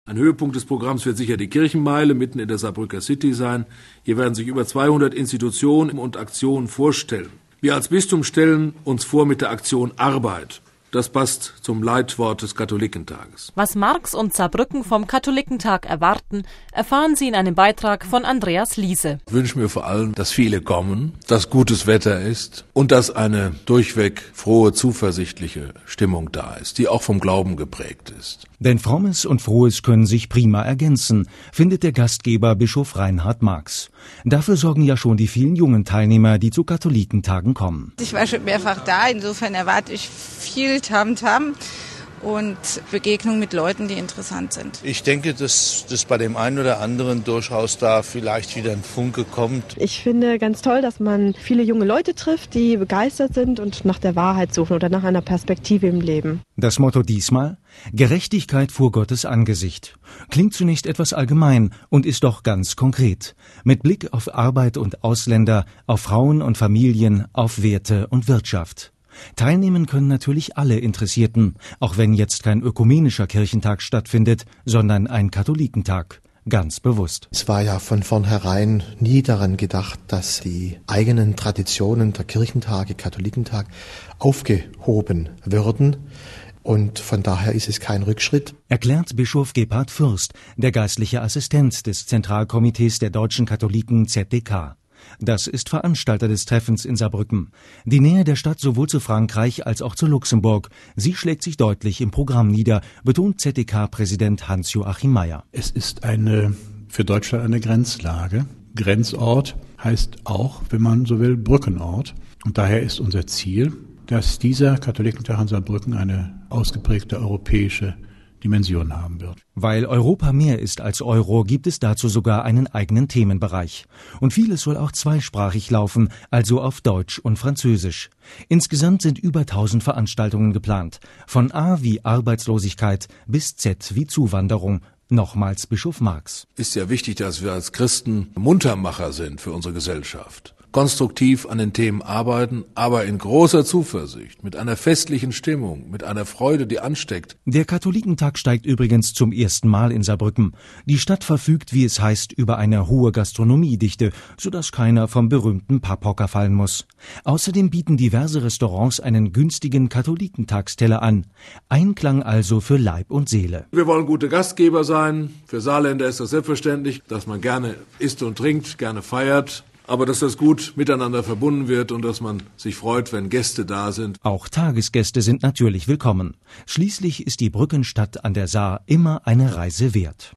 Ein Höhepunkt des Programms wird sicher die Kirchenmeile mitten in der Saarbrücker City sein. Hier werden sich über 200 Institutionen und Aktionen vorstellen. Wir als Bistum stellen uns vor mit der Aktion Arbeit. Das passt zum Leitwort des Katholikentages. Was Marx und Saarbrücken vom Katholikentag erwarten, erfahren Sie in einem Beitrag von Andreas Liese. Ich wünsche mir vor allem, dass viele kommen, dass gutes Wetter ist und dass eine durchweg frohe, zuversichtliche Stimmung da ist, die auch vom Glauben geprägt ist. Denn Frommes und Frohes können sich prima ergänzen, findet der Gastgeber Bischof Reinhard Marx. Dafür sorgen ja schon die vielen jungen Teilnehmer, die zu Katholikentagen kommen. Ich war schon mehrfach da, insofern erwarte ich viel Tamtam und Begegnung mit Leuten, die interessant sind. Ich denke, dass bei dem einen oder anderen durchaus da vielleicht wieder ein Funke kommt. Ich finde ganz toll, dass man viele junge Leute trifft, die begeistert sind und nach der Wahrheit suchen oder nach einer Perspektive im Leben. Das Motto diesmal: Gerechtigkeit vor Gottes Angesicht. Klingt zunächst etwas allgemein und ist doch ganz konkret. Mit Blick auf Arbeit und Ausländer, auf Frauen und Familien, auf Werte und Wirtschaft. Teilnehmen können natürlich alle Interessierten, auch wenn jetzt kein ökumenischer Kirchentag stattfindet, sondern ein Katholikentag. Ganz bewusst. Es war ja von vornherein nie daran gedacht, dass die eigenen Traditionen der Kirchentage, Katholikentag, aufgehoben würden. Und von daher ist es kein Rückschritt. Erklärt Bischof Gebhard Fürst, der geistliche Assistent des Zentralkomitees der deutschen Katholiken ZDK. Das ist Veranstalter des Treffens in Saarbrücken. Die Nähe der Stadt sowohl zu Frankreich als auch zu Luxemburg. Sie schlägt sich deutlich im Programm nieder, betont ZDK-Präsident Hans-Joachim Mayer. Es ist für Deutschland eine Grenzlage. Grenzort heißt auch, wenn man so will, Brückenort. Und daher ist unser Ziel, dass dieser Katholikentag in Saarbrücken eine ausgeprägte europäische Dimension haben wird. Weil Europa mehr ist als Euro, gibt es dazu sogar einen eigenen Themenbereich. Und vieles soll auch zweisprachig laufen, also auf Deutsch und Französisch. Insgesamt sind über 1000 Veranstaltungen geplant. Von A wie Arbeitslosigkeit bis Z wie Zuwanderung. Nochmals Bischof Marx. Ist ja wichtig, dass wir als Christen Muntermacher sind für unsere Gesellschaft. Konstruktiv an den Themen arbeiten, aber in großer Zuversicht, mit einer festlichen Stimmung, mit einer Freude, die ansteckt. Der Katholikentag steigt übrigens zum ersten Mal in Saarbrücken. Die Stadt verfügt, wie es heißt, über eine hohe Gastronomiedichte, sodass keiner vom berühmten Papphocker fallen muss. Außerdem bieten diverse Restaurants einen günstigen Katholikentagsteller an. Einklang also für Leib und Seele. Wir wollen gute Gastgeber sein. Für Saarländer ist das selbstverständlich, dass man gerne isst und trinkt, gerne feiert. Aber dass das gut miteinander verbunden wird und dass man sich freut, wenn Gäste da sind. Auch Tagesgäste sind natürlich willkommen. Schließlich ist die Brückenstadt an der Saar immer eine Reise wert.